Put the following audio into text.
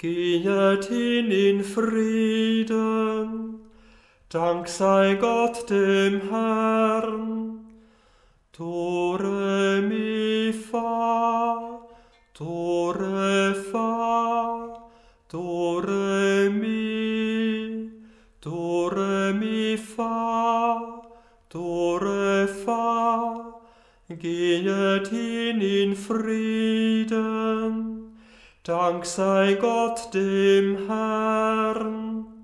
Gehet hin in Frieden, Dank sei Gott dem Herrn. Tore mi fa, tore fa, tore mi fa, tore fa. Gehet hin in Frieden, Dank sei Gott dem Herrn.